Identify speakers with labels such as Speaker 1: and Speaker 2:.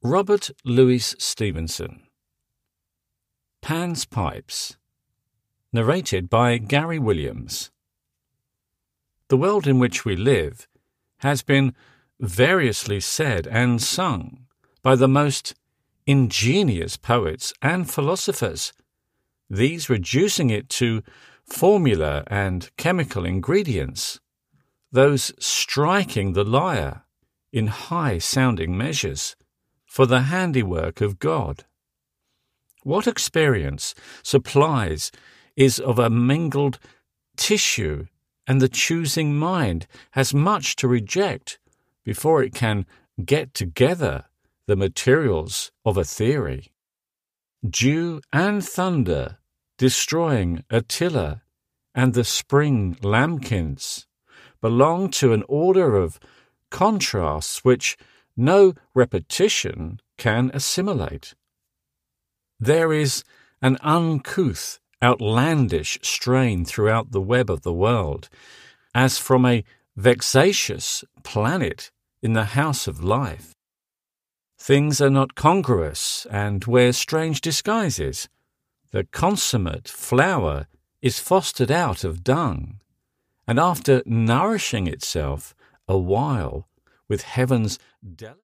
Speaker 1: Robert Louis Stevenson. Pan's Pipes. Narrated by Gary Williams. The world in which we live has been variously said and sung by the most ingenious poets and philosophers, these reducing it to formula and chemical ingredients, those striking the lyre in high-sounding measures for the handiwork of God. What experience supplies is of a mingled tissue, and the choosing mind has much to reject before it can get together the materials of a theory. Dew and thunder destroying Attila and the spring lambkins belong to an order of contrasts which no repetition can assimilate. There is an uncouth, outlandish strain throughout the web of the world, as from a vexatious planet in the house of life. Things are not congruous and wear strange disguises. The consummate flower is fostered out of dung, and after nourishing itself a while with heaven's delicate